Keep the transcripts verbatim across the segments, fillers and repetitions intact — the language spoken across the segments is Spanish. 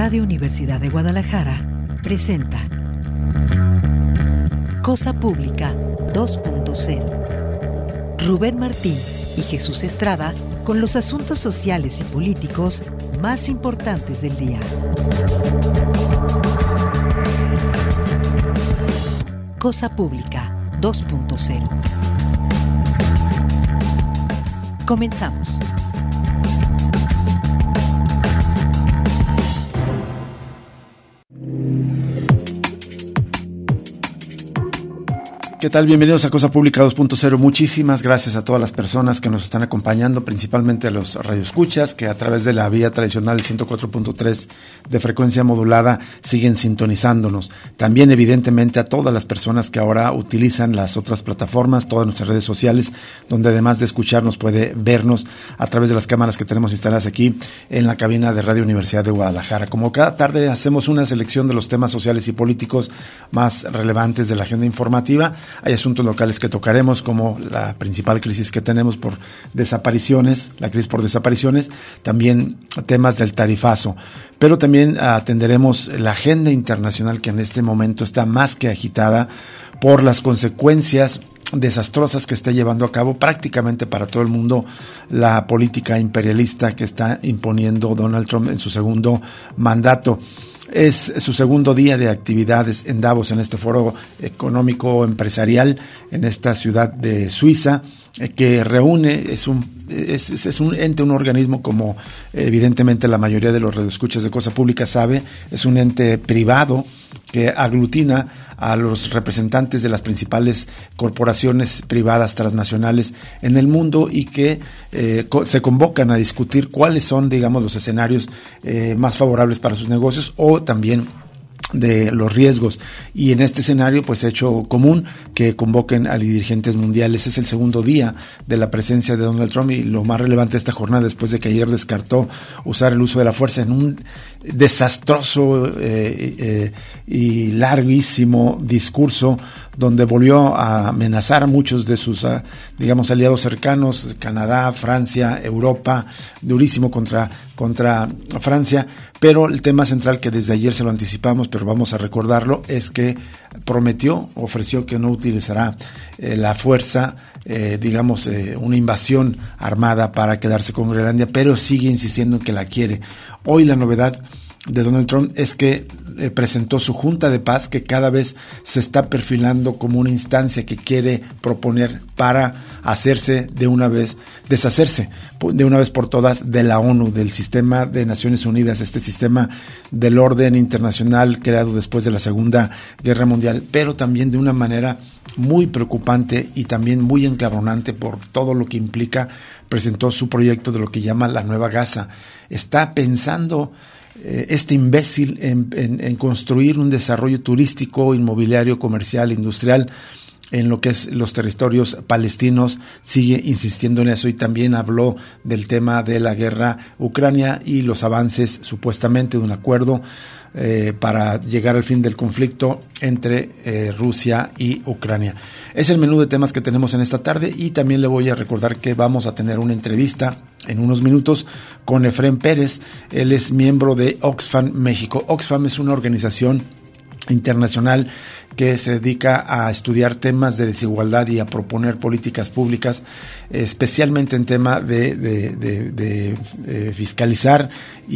Radio Universidad de Guadalajara presenta Cosa Pública dos punto cero. Rubén Martín y Jesús Estrada con los asuntos sociales y políticos más importantes del día. Cosa Pública dos punto cero. Comenzamos. ¿Qué tal? Bienvenidos a Cosa Pública dos punto cero. Muchísimas gracias a todas las personas que nos están acompañando, principalmente a los radioescuchas que a través de la vía tradicional ciento cuatro punto tres de frecuencia modulada siguen sintonizándonos. También evidentemente a todas las personas que ahora utilizan las otras plataformas, todas nuestras redes sociales, donde además de escucharnos puede vernos a través de las cámaras que tenemos instaladas aquí en la cabina de Radio Universidad de Guadalajara. Como cada tarde hacemos una selección de los temas sociales y políticos más relevantes de la agenda informativa. Hay asuntos locales que tocaremos, como la principal crisis que tenemos por desapariciones, la crisis por desapariciones, también temas del tarifazo, pero también atenderemos la agenda internacional que en este momento está más que agitada por las consecuencias desastrosas que está llevando a cabo prácticamente para todo el mundo la política imperialista que está imponiendo Donald Trump en su segundo mandato. Es su segundo día de actividades en Davos, en este foro económico empresarial en esta ciudad de Suiza, que reúne, es un, es, es un ente, un organismo, como evidentemente la mayoría de los radioescuchas de Cosa Pública sabe, es un ente privado que aglutina a los representantes de las principales corporaciones privadas transnacionales en el mundo y que eh, co- se convocan a discutir cuáles son, digamos, los escenarios eh, más favorables para sus negocios o también de los riesgos. Y en este escenario, pues hecho común que convoquen a dirigentes mundiales. Es el segundo día de la presencia de Donald Trump y lo más relevante de esta jornada, después de que ayer descartó usar el uso de la fuerza en un desastroso eh, eh, y larguísimo discurso donde volvió a amenazar a muchos de sus, digamos, aliados cercanos, Canadá, Francia, Europa, durísimo contra, contra Francia, pero el tema central que desde ayer se lo anticipamos, pero vamos a recordarlo, es que prometió, ofreció que no utilizará eh, la fuerza, eh, digamos, eh, una invasión armada para quedarse con Groenlandia, pero sigue insistiendo en que la quiere. Hoy la novedad de Donald Trump es que eh, presentó su Junta de Paz, que cada vez se está perfilando como una instancia que quiere proponer para hacerse de una vez, deshacerse de una vez por todas de la ONU, del sistema de Naciones Unidas, este sistema del orden internacional creado después de la Segunda Guerra Mundial, pero también de una manera muy preocupante y también muy encabronante por todo lo que implica. Presentó su proyecto de lo que llama la Nueva Gaza. Está pensando este imbécil en, en, en construir un desarrollo turístico, inmobiliario, comercial, industrial en lo que es los territorios palestinos, sigue insistiendo en eso y también habló del tema de la guerra Ucrania y los avances supuestamente de un acuerdo eh, para llegar al fin del conflicto entre eh, Rusia y Ucrania. Es el menú de temas que tenemos en esta tarde y también le voy a recordar que vamos a tener una entrevista en unos minutos con Efrén Pérez. Él es miembro de Oxfam México. Oxfam es una organización internacional que se dedica a estudiar temas de desigualdad y a proponer políticas públicas, especialmente en tema de, de, de, de, de fiscalizar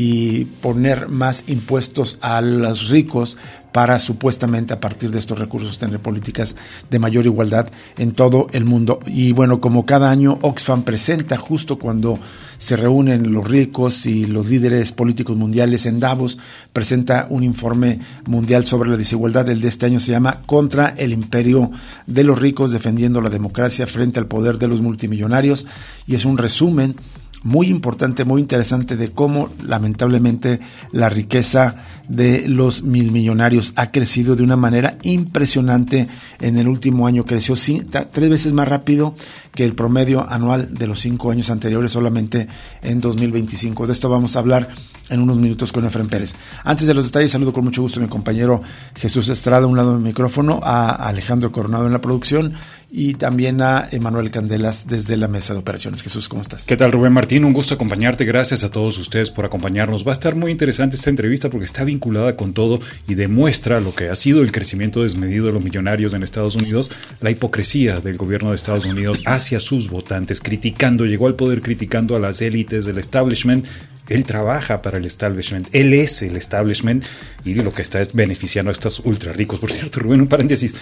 y poner más impuestos a los ricos para supuestamente a partir de estos recursos tener políticas de mayor igualdad en todo el mundo. Y bueno, como cada año Oxfam presenta justo cuando se reúnen los ricos y los líderes políticos mundiales en Davos, presenta un informe mundial sobre la desigualdad. El de este año se llama Contra el imperio de los ricos, defendiendo la democracia frente al poder de los multimillonarios, y es un resumen muy importante, muy interesante de cómo lamentablemente la riqueza de los mil millonarios ha crecido de una manera impresionante. En el último año creció tres veces más rápido que el promedio anual de los cinco años anteriores, solamente en dos mil veinticinco. De esto vamos a hablar en unos minutos con Efrén Pérez. Antes de los detalles, saludo con mucho gusto a mi compañero Jesús Estrada, a un lado del micrófono, a Alejandro Coronado en la producción y también a Emanuel Candelas desde la mesa de operaciones. Jesús, ¿cómo estás? ¿Qué tal, Rubén Martín? Un gusto acompañarte. Gracias a todos ustedes por acompañarnos. Va a estar muy interesante esta entrevista porque está vinculada con todo y demuestra lo que ha sido el crecimiento desmedido de los millonarios en Estados Unidos, la hipocresía del gobierno de Estados Unidos hacia sus votantes, criticando, llegó al poder criticando a las élites del establishment. Él trabaja para el establishment, él es el establishment y lo que está es beneficiando a estos ultra ricos. Por cierto, Rubén, un paréntesis.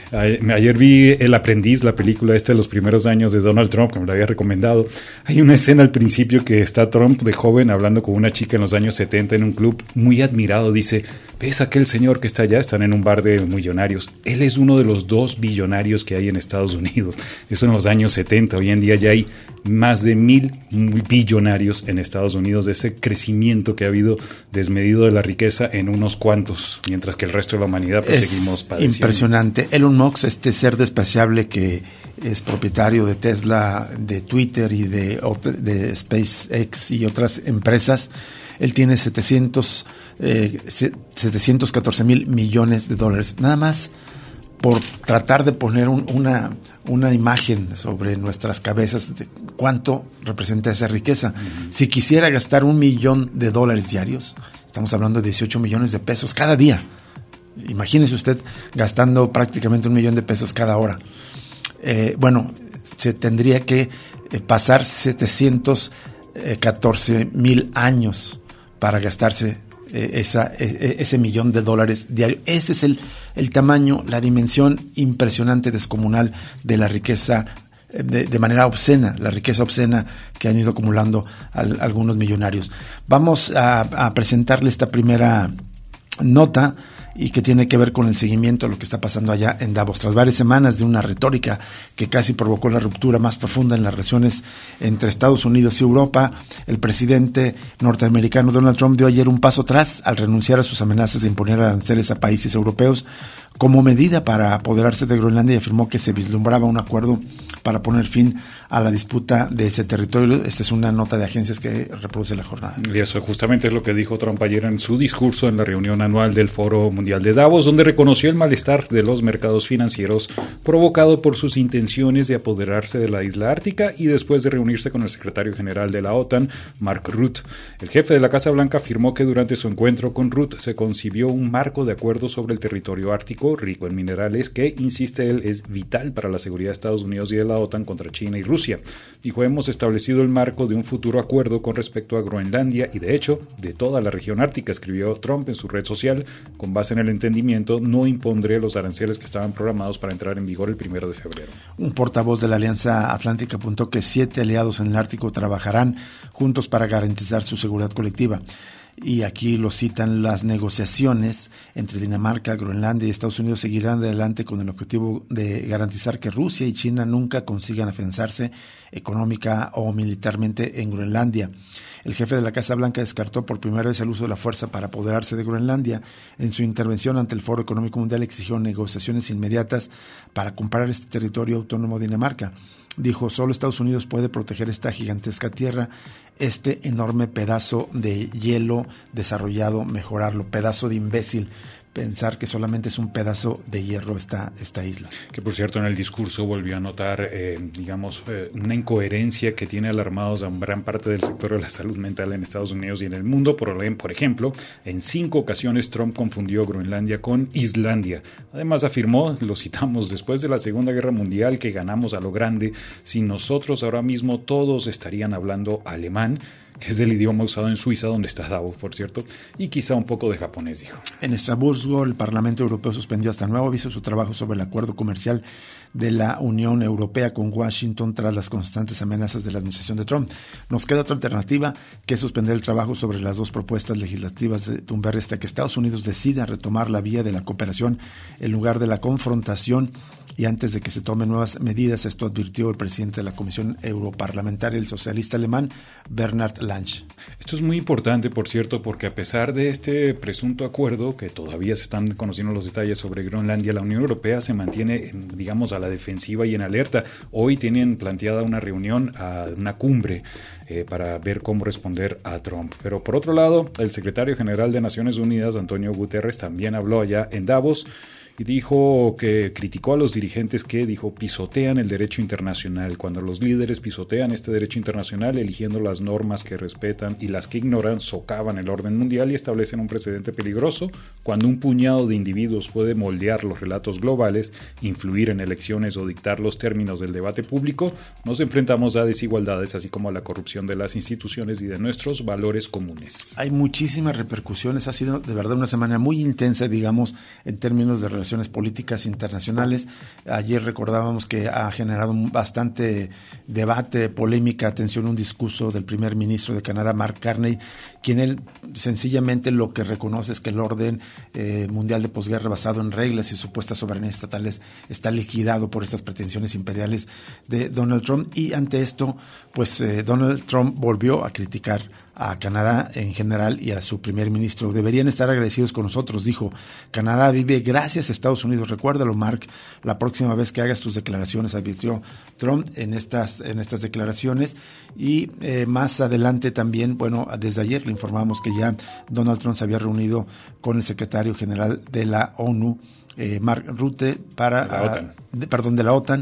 Ayer vi El Aprendiz, la película esta de los primeros años de Donald Trump, que me la había recomendado. Hay una escena al principio que está Trump de joven hablando con una chica en los años setenta en un club, muy admirado. Dice, ¿ves aquel señor que está allá? Están en un bar de millonarios. Él es uno de los dos billonarios que hay en Estados Unidos. Eso en los años setenta. Hoy en día ya hay más de mil billonarios en Estados Unidos, de ese crecimiento que ha habido desmedido de la riqueza en unos cuantos, mientras que el resto de la humanidad pues es seguimos padeciendo. Impresionante. Elon Musk, este ser despreciable que es propietario de Tesla, de Twitter y de, de SpaceX y otras empresas, él tiene setecientos, eh, setecientos catorce mil millones de dólares, nada más por tratar de poner un, una, una imagen sobre nuestras cabezas de cuánto representa esa riqueza. Uh-huh. Si quisiera gastar un millón de dólares diarios, estamos hablando de dieciocho millones de pesos cada día. Imagínese usted gastando prácticamente un millón de pesos cada hora. Eh, bueno, se tendría que eh, pasar setecientos catorce mil años para gastarse eh, esa, eh, ese millón de dólares diario. Ese es el, el tamaño, la dimensión impresionante, descomunal de la riqueza, de, de manera obscena, la riqueza obscena que han ido acumulando al, algunos millonarios. Vamos a, a presentarle esta primera nota y que tiene que ver con el seguimiento de lo que está pasando allá en Davos. Tras varias semanas de una retórica que casi provocó la ruptura más profunda en las relaciones entre Estados Unidos y Europa, el presidente norteamericano Donald Trump dio ayer un paso atrás al renunciar a sus amenazas de imponer aranceles a países europeos como medida para apoderarse de Groenlandia, y afirmó que se vislumbraba un acuerdo para poner fin a la disputa de ese territorio. Esta es una nota de agencias que reproduce la jornada. Y eso justamente es lo que dijo Trump ayer en su discurso en la reunión anual del Foro Mundial de Davos, donde reconoció el malestar de los mercados financieros provocado por sus intenciones de apoderarse de la isla ártica, y después de reunirse con el secretario general de la OTAN, Mark Rutte. El jefe de la Casa Blanca afirmó que durante su encuentro con Rutte se concibió un marco de acuerdo sobre el territorio ártico rico en minerales que, insiste él, es vital para la seguridad de Estados Unidos y de la OTAN contra China y Rusia. Dijo, hemos establecido el marco de un futuro acuerdo con respecto a Groenlandia y, de hecho, de toda la región ártica, escribió Trump en su red social. Con base en el entendimiento, no impondré los aranceles que estaban programados para entrar en vigor el primero de febrero. Un portavoz de la Alianza Atlántica apuntó que siete aliados en el Ártico trabajarán juntos para garantizar su seguridad colectiva. Y aquí lo citan: las negociaciones entre Dinamarca, Groenlandia y Estados Unidos seguirán adelante con el objetivo de garantizar que Rusia y China nunca consigan afianzarse económica o militarmente en Groenlandia. El jefe de la Casa Blanca descartó por primera vez el uso de la fuerza para apoderarse de Groenlandia. En su intervención ante el Foro Económico Mundial exigió negociaciones inmediatas para comprar este territorio autónomo de Dinamarca. Dijo, solo Estados Unidos puede proteger esta gigantesca tierra, este enorme pedazo de hielo desarrollado, mejorarlo, pedazo de imbécil. Pensar que solamente es un pedazo de hierro esta, esta isla. Que por cierto en el discurso volvió a notar, eh, digamos, eh, una incoherencia que tiene alarmados a gran parte del sector de la salud mental en Estados Unidos y en el mundo. Por, por ejemplo, en cinco ocasiones Trump confundió Groenlandia con Islandia. Además afirmó, lo citamos, después de la Segunda Guerra Mundial que ganamos a lo grande, sin nosotros ahora mismo todos estarían hablando alemán, que es el idioma usado en Suiza, donde está Davos, por cierto, y quizá un poco de japonés, dijo. En Estrasburgo, el Parlamento Europeo suspendió hasta nuevo aviso su trabajo sobre el acuerdo comercial de la Unión Europea con Washington tras las constantes amenazas de la administración de Trump. Nos queda otra alternativa, que es suspender el trabajo sobre las dos propuestas legislativas de Thunberg hasta que Estados Unidos decida retomar la vía de la cooperación en lugar de la confrontación, y antes de que se tomen nuevas medidas. Esto advirtió el presidente de la Comisión Europarlamentaria, el socialista alemán Bernhard Lange. Esto es muy importante, por cierto, porque a pesar de este presunto acuerdo, que todavía se están conociendo los detalles sobre Groenlandia, la Unión Europea se mantiene, digamos, a la defensiva y en alerta. Hoy tienen planteada una reunión, a una cumbre, eh, para ver cómo responder a Trump. Pero por otro lado, el secretario general de Naciones Unidas, Antonio Guterres, también habló allá en Davos, y dijo que criticó a los dirigentes que, dijo, pisotean el derecho internacional. Cuando los líderes pisotean este derecho internacional, eligiendo las normas que respetan y las que ignoran, socavan el orden mundial y establecen un precedente peligroso. Cuando un puñado de individuos puede moldear los relatos globales, influir en elecciones o dictar los términos del debate público, nos enfrentamos a desigualdades, así como a la corrupción de las instituciones y de nuestros valores comunes. Hay muchísimas repercusiones, ha sido de verdad una semana muy intensa, digamos, en términos de relaciones políticas internacionales. Ayer recordábamos que ha generado bastante debate, polémica, atención, un discurso del primer ministro de Canadá, Mark Carney, quien él sencillamente lo que reconoce es que el orden eh, mundial de posguerra basado en reglas y supuestas soberanía estatales está liquidado por estas pretensiones imperiales de Donald Trump, y ante esto, pues eh, Donald Trump volvió a criticar a Canadá en general y a su primer ministro. Deberían estar agradecidos con nosotros, dijo. Canadá vive gracias a Estados Unidos. Recuérdalo, Mark, la próxima vez que hagas tus declaraciones, advirtió Trump en estas, en estas declaraciones. Y eh, más adelante también, bueno, desde ayer le informamos que ya Donald Trump se había reunido con el secretario general de la ONU, eh, Mark Rutte, para, de la OTAN. Uh, de, perdón, de la OTAN,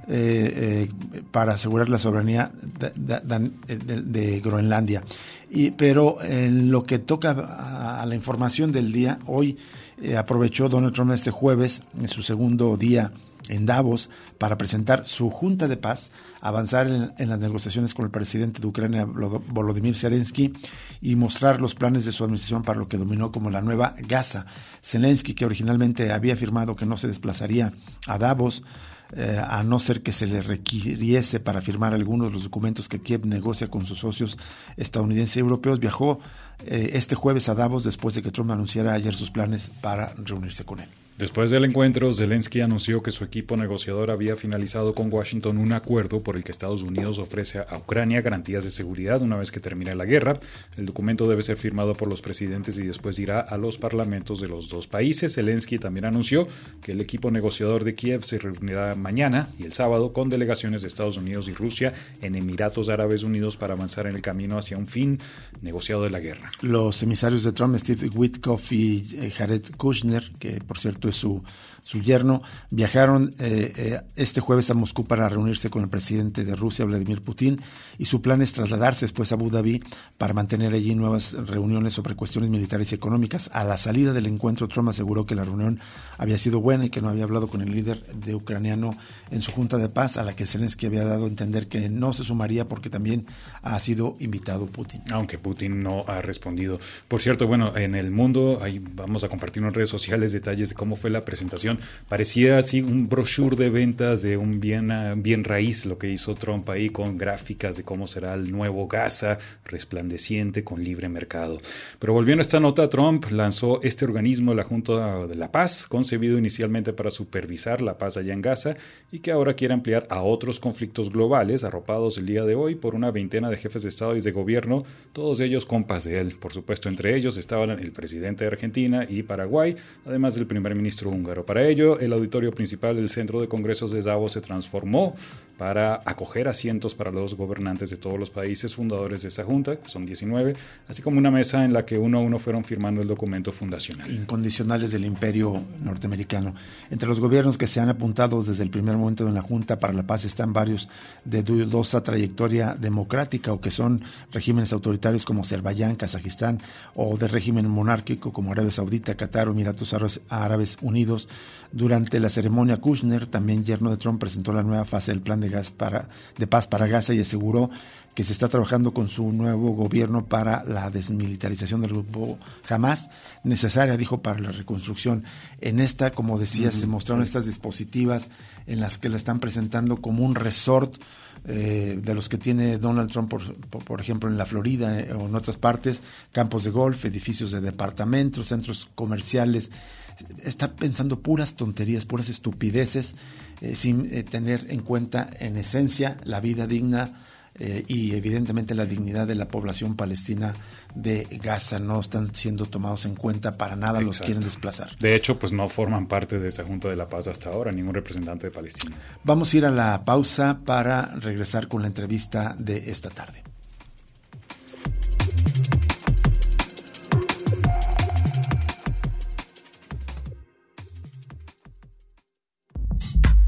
Eh, eh, para asegurar la soberanía de, de, de, de Groenlandia. Y, pero en lo que toca a, a la información del día, hoy eh, aprovechó Donald Trump este jueves, en su segundo día en Davos, para presentar su Junta de Paz, avanzar en, en las negociaciones con el presidente de Ucrania, Volodymyr Zelensky, y mostrar los planes de su administración para lo que denominó como la nueva Gaza. Zelensky, que originalmente había afirmado que no se desplazaría a Davos, Eh, a no ser que se le requiriese para firmar algunos de los documentos que Kiev negocia con sus socios estadounidenses y europeos, viajó eh, este jueves a Davos después de que Trump anunciara ayer sus planes para reunirse con él. Después del encuentro, Zelensky anunció que su equipo negociador había finalizado con Washington un acuerdo por el que Estados Unidos ofrece a Ucrania garantías de seguridad una vez que termine la guerra. El documento debe ser firmado por los presidentes y después irá a los parlamentos de los dos países. Zelensky también anunció que el equipo negociador de Kiev se reunirá mañana y el sábado con delegaciones de Estados Unidos y Rusia en Emiratos Árabes Unidos para avanzar en el camino hacia un fin negociado de la guerra. Los emisarios de Trump, Steve Witkoff y Jared Kushner, que por cierto es su, su yerno, viajaron eh, eh, este jueves a Moscú para reunirse con el presidente de Rusia, Vladimir Putin, y su plan es trasladarse después a Abu Dhabi para mantener allí nuevas reuniones sobre cuestiones militares y económicas. A la salida del encuentro, Trump aseguró que la reunión había sido buena y que no había hablado con el líder de ucraniano en su Junta de Paz, a la que Zelensky había dado a entender que no se sumaría porque también ha sido invitado Putin. Aunque Putin no ha respondido. Por cierto, bueno, en el mundo, ahí vamos a compartir en redes sociales detalles de cómo fue la presentación. Parecía así un brochure de ventas de un bien, bien raíz, lo que hizo Trump ahí, con gráficas de cómo será el nuevo Gaza, resplandeciente, con libre mercado. Pero volviendo a esta nota, Trump lanzó este organismo, la Junta de la Paz, concebido inicialmente para supervisar la paz allá en Gaza y que ahora quiere ampliar a otros conflictos globales, arropados el día de hoy por una veintena de jefes de Estado y de gobierno, todos ellos compas de él. Por supuesto, entre ellos estaban el presidente de Argentina y Paraguay, además del primer ministro húngaro. Para ello, el auditorio principal del Centro de Congresos de Davos se transformó para acoger asientos para los gobernantes de todos los países fundadores de esa junta, que son diecinueve, así como una mesa en la que uno a uno fueron firmando el documento fundacional. Incondicionales del imperio norteamericano. Entre los gobiernos que se han apuntado desde el primer momento en la Junta para la Paz están varios de dudosa trayectoria democrática o que son regímenes autoritarios como Azerbaiyán, Kazajistán, o de régimen monárquico como Arabia Saudita, Qatar o Emiratos Árabes Unidos. Durante la ceremonia, Kushner, también yerno de Trump, presentó la nueva fase del plan de, gas para, de paz para Gaza y aseguró que se está trabajando con su nuevo gobierno para la desmilitarización del grupo Hamas, necesaria, dijo, para la reconstrucción. En esta, como decía, uh-huh. se mostraron estas dispositivas en las que la están presentando como un resort eh, de los que tiene Donald Trump, por, por, por ejemplo, en la Florida eh, o en otras partes, campos de golf, edificios de departamentos, centros comerciales. Está pensando puras tonterías, puras estupideces, eh, sin eh, tener en cuenta, en esencia, la vida digna Eh, y evidentemente la dignidad de la población palestina de Gaza. No están siendo tomados en cuenta para nada. Exacto. Los quieren desplazar. De hecho, pues no forman parte de esa Junta de la Paz hasta ahora, ningún representante de Palestina. Vamos a ir a la pausa para regresar con la entrevista de esta tarde.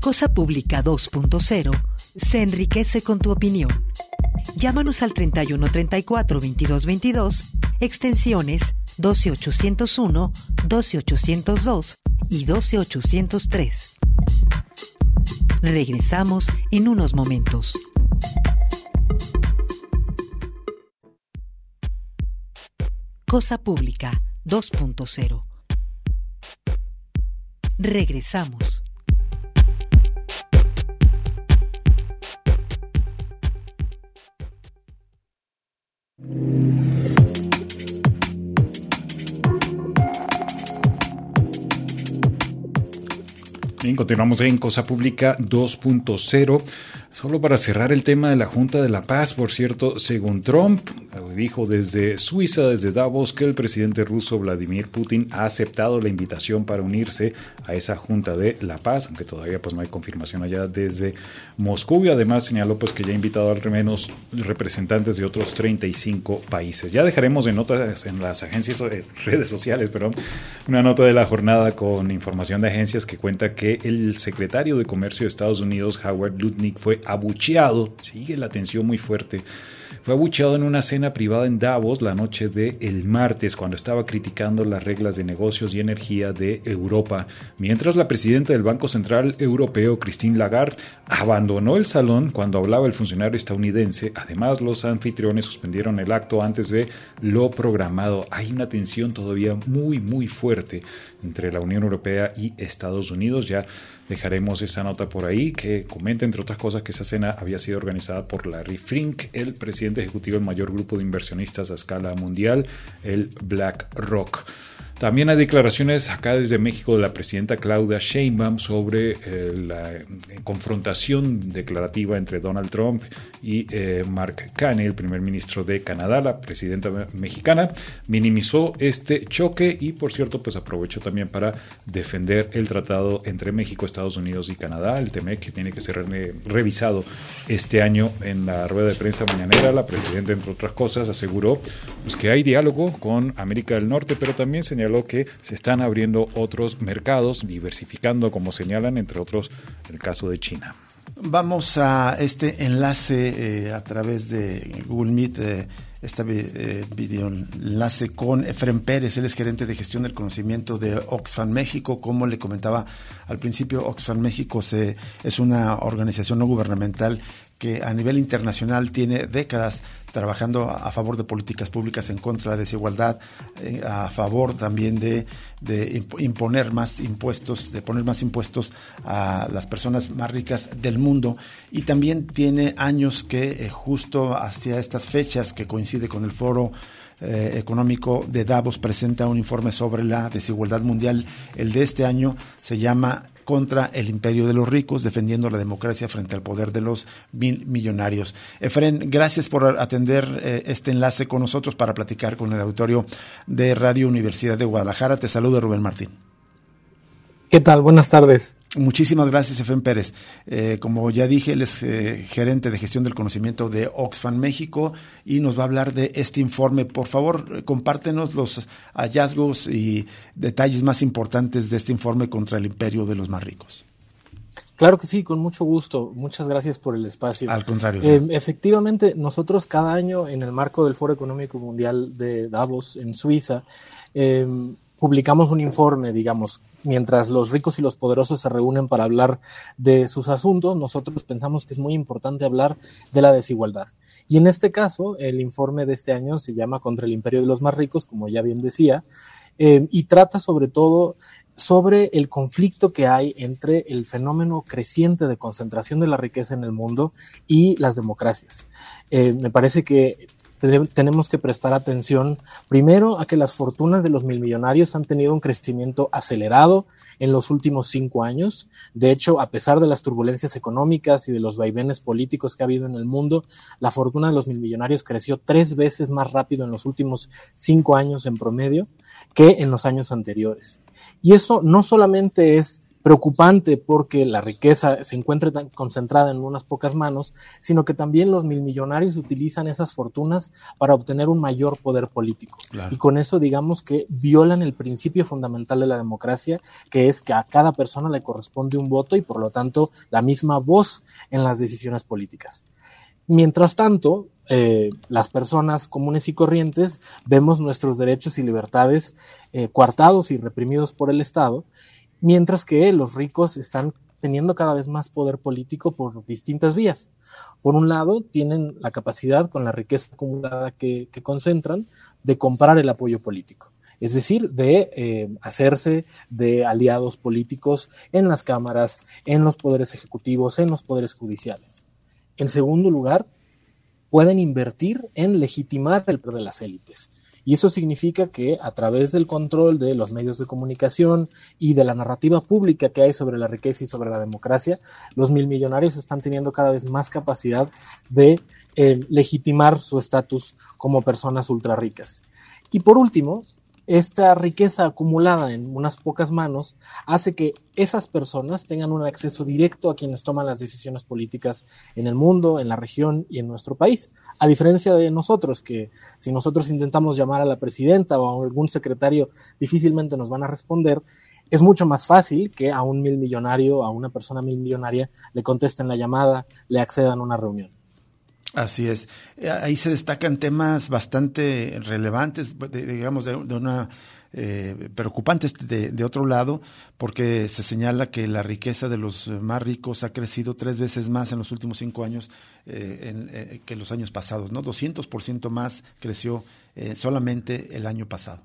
Cosa Pública dos punto cero se enriquece con tu opinión. Llámanos al treinta y uno treinta y cuatro veintidós veintidós, extensiones doce ochocientos uno, doce ochocientos dos y doce ochocientos tres. Regresamos en unos momentos. Cosa Pública dos punto cero. Regresamos. Bien, continuamos en Cosa Pública dos punto cero. Solo para cerrar el tema de la Junta de la Paz, por cierto, según Trump, dijo desde Suiza, desde Davos, que el presidente ruso Vladimir Putin ha aceptado la invitación para unirse a esa Junta de la Paz, aunque todavía pues no hay confirmación allá desde Moscú, y además señaló pues que ya ha invitado al menos representantes de otros treinta y cinco países. Ya dejaremos en notas en las agencias, eh, redes sociales, perdón, una nota de la jornada con información de agencias que cuenta que el secretario de Comercio de Estados Unidos, Howard Lutnick, fue abucheado, sigue la tensión muy fuerte, fue abucheado en una cena privada en Davos la noche del martes cuando estaba criticando las reglas de negocios y energía de Europa, mientras la presidenta del Banco Central Europeo, Christine Lagarde, abandonó el salón cuando hablaba el funcionario estadounidense. Además, los anfitriones suspendieron el acto antes de lo programado. Hay una tensión todavía muy, muy fuerte entre la Unión Europea y Estados Unidos. Ya dejaremos esa nota por ahí que comenta, entre otras cosas, que esa cena había sido organizada por Larry Fink, el presidente ejecutivo del mayor grupo de inversionistas a escala mundial, el BlackRock. También hay declaraciones acá desde México de la presidenta Claudia Sheinbaum sobre eh, la eh, confrontación declarativa entre Donald Trump y eh, Mark Carney, el primer ministro de Canadá. La presidenta mexicana minimizó este choque y, por cierto, pues aprovechó también para defender el tratado entre México, Estados Unidos y Canadá, el T M E C, que tiene que ser re- revisado este año. En la rueda de prensa mañanera, la presidenta, entre otras cosas, aseguró pues, que hay diálogo con América del Norte, pero también señaló que se están abriendo otros mercados, diversificando, como señalan, entre otros, el caso de China. Vamos a este enlace eh, a través de Google Meet, eh, este eh, video enlace con Efren Pérez. Él es gerente de gestión del conocimiento de Oxfam México. Como le comentaba al principio, Oxfam México se, es una organización no gubernamental que a nivel internacional tiene décadas trabajando a favor de políticas públicas en contra de la desigualdad, eh, a favor también de, de imponer más impuestos, de poner más impuestos a las personas más ricas del mundo, y también tiene años que eh, justo hacia estas fechas que coincide con el foro Eh, económico de Davos presenta un informe sobre la desigualdad mundial. El de este año se llama Contra el imperio de los ricos, defendiendo la democracia frente al poder de los mil millonarios. Efren, gracias por atender eh, este enlace con nosotros para platicar con el auditorio de Radio Universidad de Guadalajara. Te saluda Rubén Martín. ¿Qué tal? Buenas tardes. Muchísimas gracias, Efren Pérez. Eh, como ya dije, él es eh, gerente de gestión del conocimiento de Oxfam México y nos va a hablar de este informe. Por favor, compártenos los hallazgos y detalles más importantes de este informe contra el imperio de los más ricos. Claro que sí, con mucho gusto. Muchas gracias por el espacio. Al contrario. Eh, efectivamente, nosotros cada año en el marco del Foro Económico Mundial de Davos en Suiza, eh, publicamos un informe, digamos, mientras los ricos y los poderosos se reúnen para hablar de sus asuntos. Nosotros pensamos que es muy importante hablar de la desigualdad. Y en este caso, el informe de este año se llama Contra el imperio de los más ricos, como ya bien decía, eh, y trata sobre todo sobre el conflicto que hay entre el fenómeno creciente de concentración de la riqueza en el mundo y las democracias. Eh, me parece que tenemos que prestar atención primero a que las fortunas de los milmillonarios han tenido un crecimiento acelerado en los últimos cinco años. De hecho, a pesar de las turbulencias económicas y de los vaivenes políticos que ha habido en el mundo, la fortuna de los milmillonarios creció tres veces más rápido en los últimos cinco años en promedio que en los años anteriores. Y eso no solamente es preocupante porque la riqueza se encuentre tan concentrada en unas pocas manos, sino que también los milmillonarios utilizan esas fortunas para obtener un mayor poder político. Claro. Y con eso, digamos que violan el principio fundamental de la democracia, que es que a cada persona le corresponde un voto y por lo tanto la misma voz en las decisiones políticas. Mientras tanto, eh, las personas comunes y corrientes vemos nuestros derechos y libertades eh, coartados y reprimidos por el Estado, mientras que los ricos están teniendo cada vez más poder político por distintas vías. Por un lado, tienen la capacidad, con la riqueza acumulada que, que concentran, de comprar el apoyo político. Es decir, de eh, hacerse de aliados políticos en las cámaras, en los poderes ejecutivos, en los poderes judiciales. En segundo lugar, pueden invertir en legitimar el poder de las élites. Y eso significa que a través del control de los medios de comunicación y de la narrativa pública que hay sobre la riqueza y sobre la democracia, los milmillonarios están teniendo cada vez más capacidad de eh, legitimar su estatus como personas ultra ricas. Y por último, esta riqueza acumulada en unas pocas manos hace que esas personas tengan un acceso directo a quienes toman las decisiones políticas en el mundo, en la región y en nuestro país. A diferencia de nosotros, que si nosotros intentamos llamar a la presidenta o a algún secretario, difícilmente nos van a responder. Es mucho más fácil que a un milmillonario, a una persona milmillonaria, le contesten la llamada, le accedan a una reunión. Así es. Ahí se destacan temas bastante relevantes, de, digamos, de, de una eh, preocupantes de, de otro lado, porque se señala que la riqueza de los más ricos ha crecido tres veces más en los últimos cinco años eh, en, eh, que los años pasados, ¿no? doscientos por ciento más creció eh, solamente el año pasado.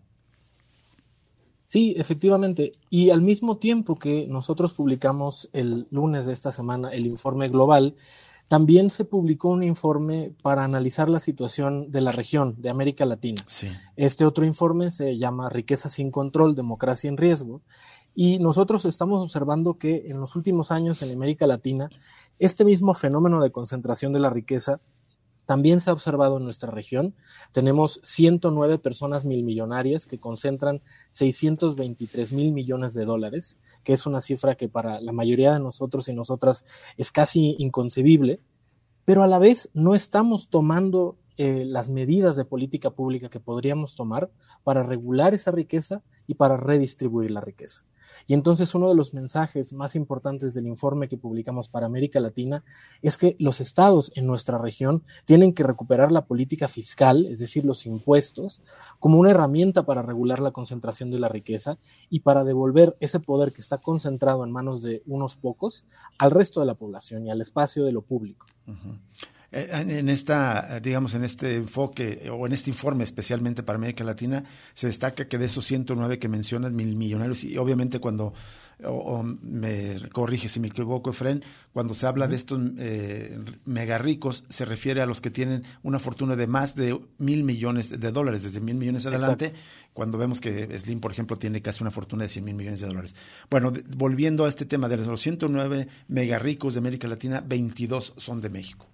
Sí, efectivamente. Y al mismo tiempo que nosotros publicamos el lunes de esta semana el informe global, también se publicó un informe para analizar la situación de la región, de América Latina. Sí. Este otro informe se llama Riqueza sin control, democracia en riesgo, y nosotros estamos observando que en los últimos años en América Latina, este mismo fenómeno de concentración de la riqueza también se ha observado en nuestra región. Tenemos ciento nueve personas milmillonarias que concentran seiscientos veintitrés mil millones de dólares, que es una cifra que para la mayoría de nosotros y nosotras es casi inconcebible, pero a la vez no estamos tomando eh, las medidas de política pública que podríamos tomar para regular esa riqueza y para redistribuir la riqueza. Y entonces uno de los mensajes más importantes del informe que publicamos para América Latina es que los estados en nuestra región tienen que recuperar la política fiscal, es decir, los impuestos, como una herramienta para regular la concentración de la riqueza y para devolver ese poder que está concentrado en manos de unos pocos al resto de la población y al espacio de lo público. Uh-huh. En esta, digamos, en este enfoque o en este informe especialmente para América Latina, se destaca que de esos ciento nueve que mencionas, mil millonarios, y obviamente cuando, o, o me corrige si me equivoco, Efren, cuando se habla de estos eh, mega ricos, se refiere a los que tienen una fortuna de más de mil millones de dólares, desde mil millones adelante. Exacto. Cuando vemos que Slim, por ejemplo, tiene casi una fortuna de cien mil millones de dólares. Bueno, de, volviendo a este tema, de los ciento nueve mega ricos de América Latina, veintidós son de México.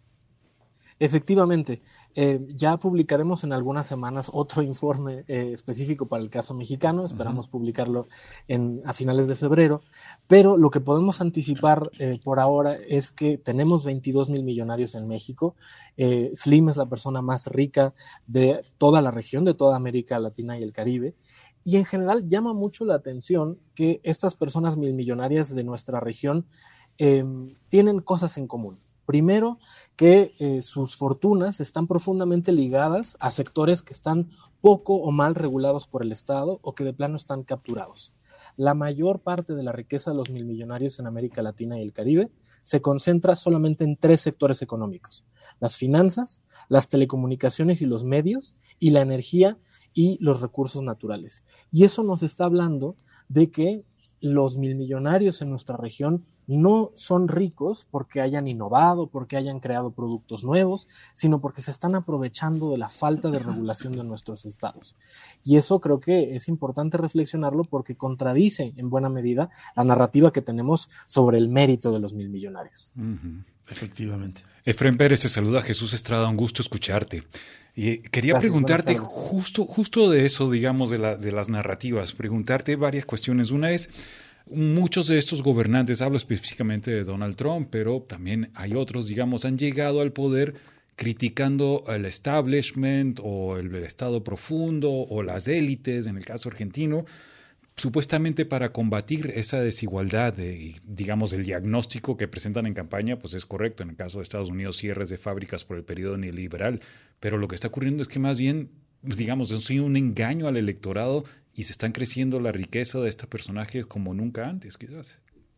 Efectivamente, eh, ya publicaremos en algunas semanas otro informe eh, específico para el caso mexicano, esperamos uh-huh. publicarlo en, a finales de febrero, pero lo que podemos anticipar eh, por ahora es que tenemos veintidós mil millonarios en México. eh, Slim es la persona más rica de toda la región, de toda América Latina y el Caribe, y en general llama mucho la atención que estas personas milmillonarias de nuestra región eh, tienen cosas en común. Primero, que eh, sus fortunas están profundamente ligadas a sectores que están poco o mal regulados por el Estado o que de plano están capturados. La mayor parte de la riqueza de los milmillonarios en América Latina y el Caribe se concentra solamente en tres sectores económicos: las finanzas, las telecomunicaciones y los medios, y la energía y los recursos naturales. Y eso nos está hablando de que los milmillonarios en nuestra región no son ricos porque hayan innovado, porque hayan creado productos nuevos, sino porque se están aprovechando de la falta de regulación de nuestros estados. Y eso creo que es importante reflexionarlo porque contradice en buena medida la narrativa que tenemos sobre el mérito de los milmillonarios. Uh-huh. Efectivamente. Efren Pérez, te saluda Jesús Estrada, un gusto escucharte. Y quería Gracias, preguntarte justo, justo de eso, digamos, de, la, de las narrativas, preguntarte varias cuestiones. Una es, muchos de estos gobernantes, hablo específicamente de Donald Trump, pero también hay otros, digamos, han llegado al poder criticando el establishment o el, el Estado profundo o las élites, en el caso argentino, supuestamente para combatir esa desigualdad de, digamos, el diagnóstico que presentan en campaña, pues es correcto. En el caso de Estados Unidos, cierres de fábricas por el periodo neoliberal. Pero lo que está ocurriendo es que más bien, digamos, es un engaño al electorado y se están creciendo la riqueza de estos personajes como nunca antes, quizás.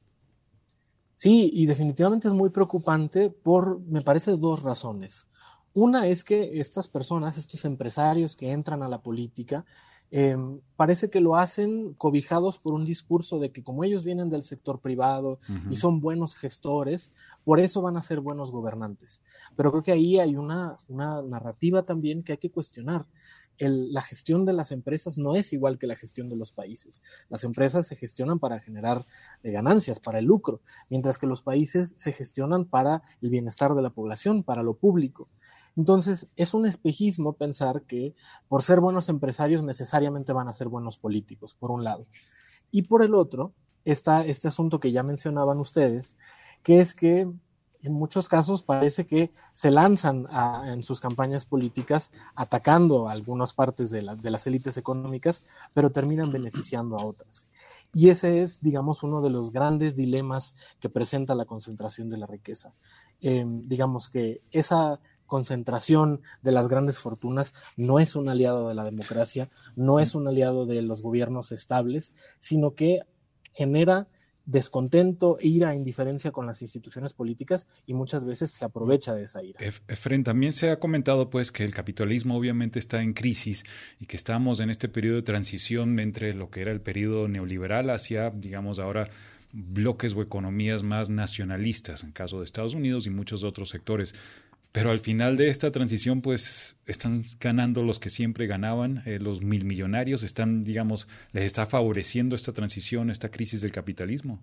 Sí, y definitivamente es muy preocupante por, me parece, dos razones. Una es que estas personas, estos empresarios que entran a la política, Eh, parece que lo hacen cobijados por un discurso de que como ellos vienen del sector privado uh-huh. y son buenos gestores, por eso van a ser buenos gobernantes. Pero creo que ahí hay una, una narrativa también que hay que cuestionar. El, la gestión de las empresas no es igual que la gestión de los países. Las empresas se gestionan para generar eh, ganancias, para el lucro, mientras que los países se gestionan para el bienestar de la población, para lo público. Entonces, es un espejismo pensar que por ser buenos empresarios necesariamente van a ser buenos políticos, por un lado. Y por el otro, está este asunto que ya mencionaban ustedes, que es que en muchos casos parece que se lanzan a, en sus campañas políticas atacando a algunas partes de, la, de las élites económicas, pero terminan beneficiando a otras. Y ese es, digamos, uno de los grandes dilemas que presenta la concentración de la riqueza. Eh, digamos que esa concentración de las grandes fortunas no es un aliado de la democracia, no es un aliado de los gobiernos estables, sino que genera descontento, ira, indiferencia con las instituciones políticas y muchas veces se aprovecha de esa ira. Efren, también se ha comentado pues que el capitalismo obviamente está en crisis y que estamos en este periodo de transición entre lo que era el periodo neoliberal hacia, digamos, ahora bloques o economías más nacionalistas, en caso de Estados Unidos y muchos otros sectores. Pero al final de esta transición, pues, están ganando los que siempre ganaban, eh, los mil millonarios, están, digamos, les está favoreciendo esta transición, esta crisis del capitalismo.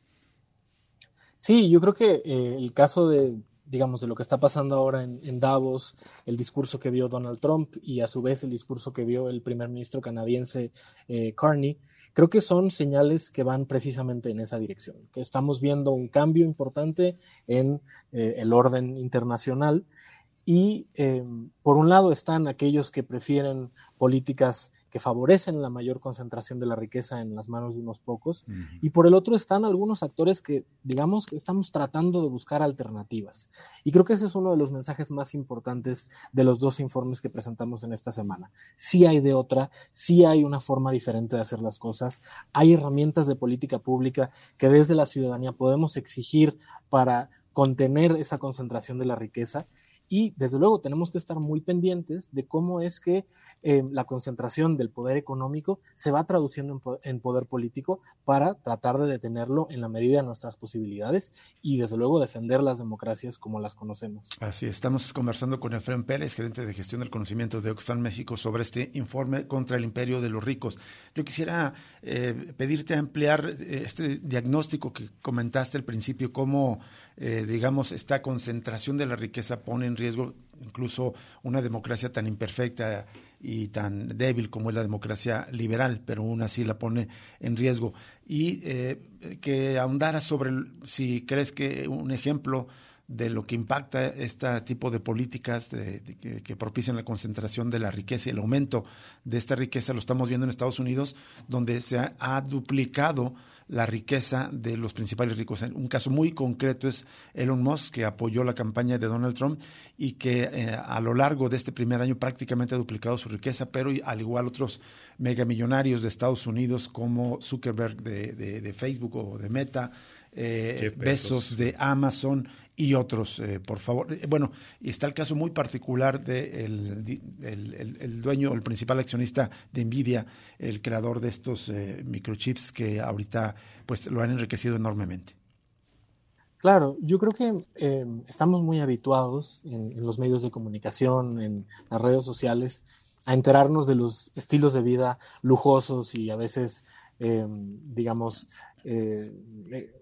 Sí, yo creo que eh, el caso de, digamos, de lo que está pasando ahora en, en Davos, el discurso que dio Donald Trump y a su vez el discurso que dio el primer ministro canadiense eh, Carney, creo que son señales que van precisamente en esa dirección, que estamos viendo un cambio importante en eh, el orden internacional y eh, por un lado están aquellos que prefieren políticas que favorecen la mayor concentración de la riqueza en las manos de unos pocos, uh-huh. y por el otro están algunos actores que, digamos, que estamos tratando de buscar alternativas. Y creo que ese es uno de los mensajes más importantes de los dos informes que presentamos en esta semana. Sí hay de otra, sí hay una forma diferente de hacer las cosas, hay herramientas de política pública que desde la ciudadanía podemos exigir para contener esa concentración de la riqueza. Y desde luego tenemos que estar muy pendientes de cómo es que eh, la concentración del poder económico se va traduciendo en, po- en poder político para tratar de detenerlo en la medida de nuestras posibilidades y desde luego defender las democracias como las conocemos. Así, estamos conversando con Efren Pérez, gerente de gestión del conocimiento de Oxfam México, sobre este informe contra el imperio de los ricos. Yo quisiera eh, pedirte ampliar este diagnóstico que comentaste al principio, cómo eh, digamos esta concentración de la riqueza pone en riesgo incluso una democracia tan imperfecta y tan débil como es la democracia liberal, pero aún así la pone en riesgo. Y eh, que ahondara sobre el, si crees que un ejemplo de lo que impacta este tipo de políticas de, de, que, que propician la concentración de la riqueza y el aumento de esta riqueza lo estamos viendo en Estados Unidos, donde se ha, ha duplicado la riqueza de los principales ricos. Un caso muy concreto es Elon Musk, que apoyó la campaña de Donald Trump y que eh, a lo largo de este primer año prácticamente ha duplicado su riqueza, pero al igual otros megamillonarios de Estados Unidos como Zuckerberg de, de, de Facebook o de Meta, eh, Bezos de Amazon y otros, eh, por favor. Bueno, y está el caso muy particular de el, el, el, el dueño, el principal accionista de Nvidia, el creador de estos eh, microchips que ahorita pues lo han enriquecido enormemente. Claro, yo creo que eh, estamos muy habituados en, en los medios de comunicación, en las redes sociales, a enterarnos de los estilos de vida lujosos y a veces, eh, digamos, eh, eh,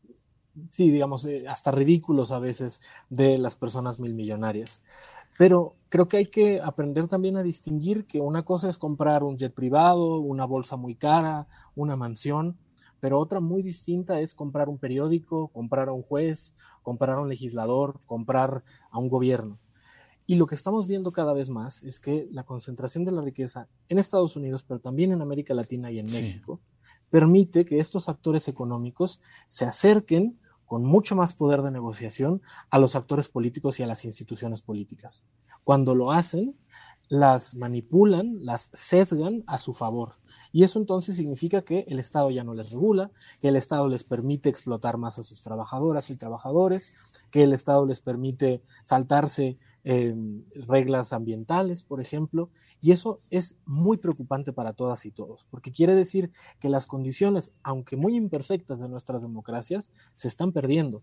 sí, digamos, eh, hasta ridículos a veces de las personas milmillonarias. Pero creo que hay que aprender también a distinguir que una cosa es comprar un jet privado, una bolsa muy cara, una mansión, pero otra muy distinta es comprar un periódico, comprar a un juez, comprar a un legislador, comprar a un gobierno. Y lo que estamos viendo cada vez más es que la concentración de la riqueza en Estados Unidos, pero también en América Latina y en sí. México, permite que estos actores económicos se acerquen con mucho más poder de negociación a los actores políticos y a las instituciones políticas. Cuando lo hacen, las manipulan, las sesgan a su favor. Y eso entonces significa que el Estado ya no les regula, que el Estado les permite explotar más a sus trabajadoras y trabajadores, que el Estado les permite saltarse eh, reglas ambientales, por ejemplo. Y eso es muy preocupante para todas y todos, porque quiere decir que las condiciones, aunque muy imperfectas de nuestras democracias, se están perdiendo.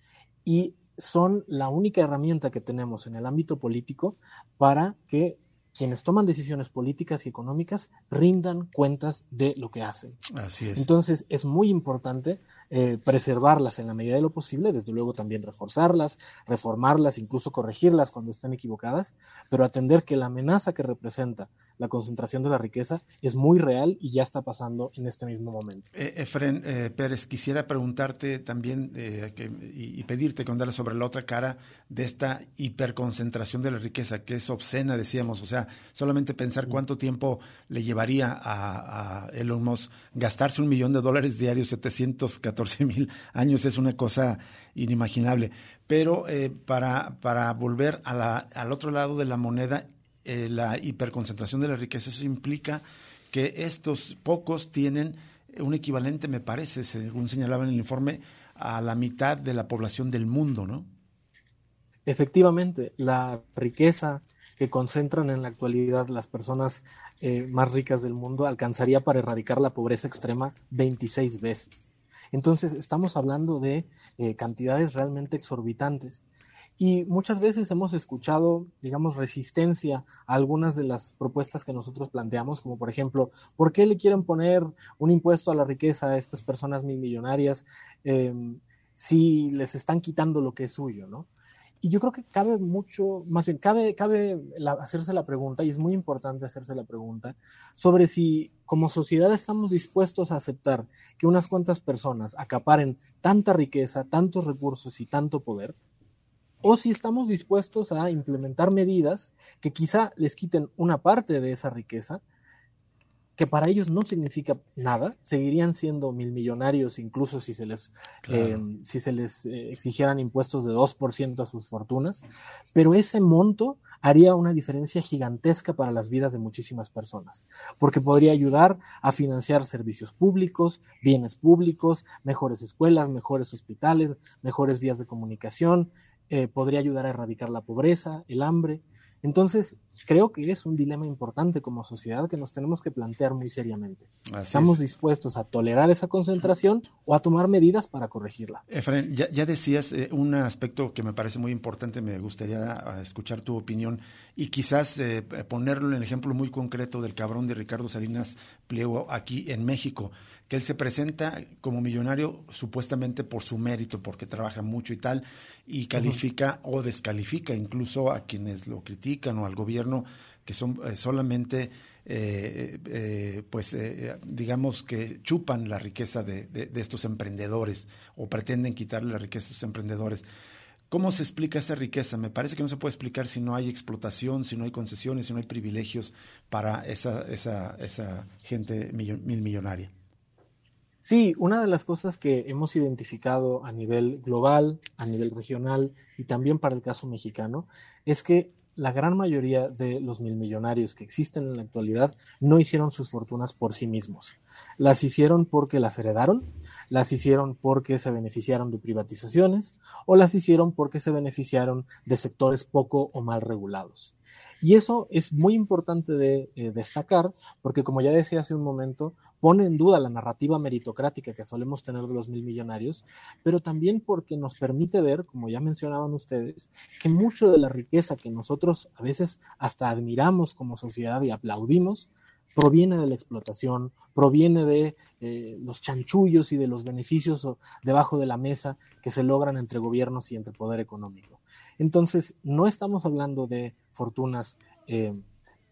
Y son la única herramienta que tenemos en el ámbito político para que quienes toman decisiones políticas y económicas rindan cuentas de lo que hacen. Así es. Entonces es muy importante eh, preservarlas en la medida de lo posible, desde luego también reforzarlas, reformarlas, incluso corregirlas cuando estén equivocadas, pero atender que la amenaza que representa la concentración de la riqueza es muy real y ya está pasando en este mismo momento. Eh, Efren eh, Pérez, quisiera preguntarte también eh, que, y, y pedirte que andaras sobre la otra cara de esta hiperconcentración de la riqueza, que es obscena, decíamos, o sea, solamente pensar cuánto tiempo le llevaría a, a Elon Musk gastarse un millón de dólares diarios, setecientos catorce mil años, es una cosa inimaginable. Pero eh, para, para volver a la, al otro lado de la moneda, eh, la hiperconcentración de la riqueza, eso implica que estos pocos tienen un equivalente, me parece, según señalaba en el informe, a la mitad de la población del mundo, ¿no? Efectivamente, la riqueza que concentran en la actualidad las personas eh, más ricas del mundo alcanzaría para erradicar la pobreza extrema veintiséis veces. Entonces estamos hablando de eh, cantidades realmente exorbitantes. Y muchas veces hemos escuchado, digamos, resistencia a algunas de las propuestas que nosotros planteamos, como por ejemplo, ¿por qué le quieren poner un impuesto a la riqueza a estas personas mil millonarias eh, si les están quitando lo que es suyo, ¿no? Y yo creo que cabe mucho, más bien, cabe, cabe la, hacerse la pregunta, y es muy importante hacerse la pregunta, sobre si como sociedad estamos dispuestos a aceptar que unas cuantas personas acaparen tanta riqueza, tantos recursos y tanto poder, o si estamos dispuestos a implementar medidas que quizá les quiten una parte de esa riqueza, que para ellos no significa nada, seguirían siendo mil millonarios incluso si se les, claro. eh, si se les eh, exigieran impuestos de dos por ciento a sus fortunas, pero ese monto haría una diferencia gigantesca para las vidas de muchísimas personas, porque podría ayudar a financiar servicios públicos, bienes públicos, mejores escuelas, mejores hospitales, mejores vías de comunicación, eh, podría ayudar a erradicar la pobreza, el hambre. Entonces, creo que es un dilema importante como sociedad que nos tenemos que plantear muy seriamente. Así ¿Estamos es. dispuestos a tolerar esa concentración o a tomar medidas para corregirla? Efren, ya, ya decías eh, un aspecto que me parece muy importante, me gustaría escuchar tu opinión y quizás eh, ponerlo en el ejemplo muy concreto del cabrón de Ricardo Salinas Pliego aquí en México, que él se presenta como millonario supuestamente por su mérito, porque trabaja mucho y tal, y califica uh-huh. o descalifica incluso a quienes lo critican o al gobierno, que son eh, solamente, eh, eh, pues, eh, digamos que chupan la riqueza de, de, de estos emprendedores o pretenden quitarle la riqueza a estos emprendedores. ¿Cómo se explica esa riqueza? Me parece que no se puede explicar si no hay explotación, si no hay concesiones, si no hay privilegios para esa, esa, esa gente millon, mil millonaria. Sí, una de las cosas que hemos identificado a nivel global, a nivel regional y también para el caso mexicano es que la gran mayoría de los mil millonarios que existen en la actualidad no hicieron sus fortunas por sí mismos. Las hicieron porque las heredaron, las hicieron porque se beneficiaron de privatizaciones o las hicieron porque se beneficiaron de sectores poco o mal regulados. Y eso es muy importante de eh, destacar porque, como ya decía hace un momento, pone en duda la narrativa meritocrática que solemos tener de los mil millonarios, pero también porque nos permite ver, como ya mencionaban ustedes, que mucho de la riqueza que nosotros a veces hasta admiramos como sociedad y aplaudimos, proviene de la explotación, proviene de eh, los chanchullos y de los beneficios debajo de la mesa que se logran entre gobiernos y entre poder económico. Entonces, no estamos hablando de fortunas eh,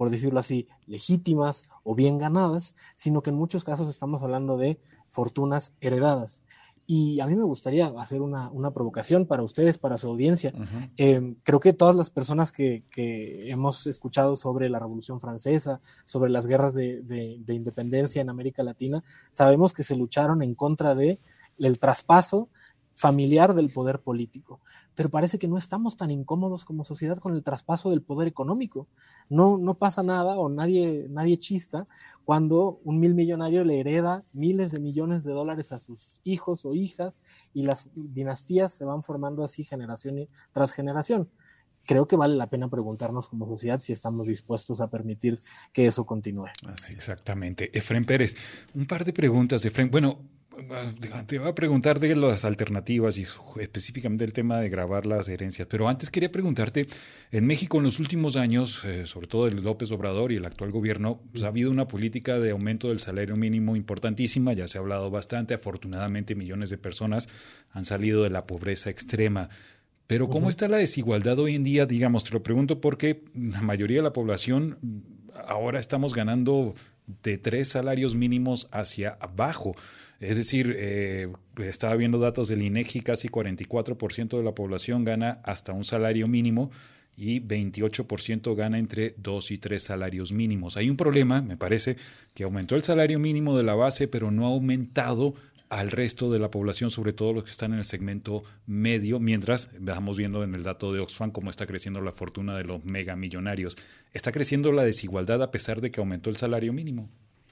por decirlo así, legítimas o bien ganadas, sino que en muchos casos estamos hablando de fortunas heredadas. Y a mí me gustaría hacer una, una provocación para ustedes, para su audiencia. Uh-huh. Eh, creo que todas las personas que, que hemos escuchado sobre la Revolución Francesa, sobre las guerras de, de, de independencia en América Latina, sabemos que se lucharon en contra de el traspaso familiar del poder político, pero parece que no estamos tan incómodos como sociedad con el traspaso del poder económico. No, no pasa nada o nadie, nadie chista cuando un mil millonario le hereda miles de millones de dólares a sus hijos o hijas y las dinastías se van formando así generación tras generación. Creo que vale la pena preguntarnos como sociedad si estamos dispuestos a permitir que eso continúe. Así, exactamente. Efrén Pérez, un par de preguntas, Efrén. Bueno, te voy a preguntar de las alternativas y específicamente el tema de gravar las herencias, pero antes quería preguntarte, en México en los últimos años, eh, sobre todo el López Obrador y el actual gobierno, pues, ha habido una política de aumento del salario mínimo importantísima, ya se ha hablado bastante, afortunadamente millones de personas han salido de la pobreza extrema. Pero ¿cómo está la desigualdad hoy en día? Digamos, te lo pregunto porque la mayoría de la población ahora estamos ganando de tres salarios mínimos hacia abajo. Es decir, eh, estaba viendo datos del INEGI, casi cuarenta y cuatro por ciento de la población gana hasta un salario mínimo y veintiocho por ciento gana entre dos y tres salarios mínimos. Hay un problema, me parece, que aumentó el salario mínimo de la base, pero no ha aumentado al resto de la población, sobre todo los que están en el segmento medio, mientras estamos viendo en el dato de Oxfam cómo está creciendo la fortuna de los megamillonarios. ¿Está creciendo la desigualdad a pesar de que aumentó el salario mínimo?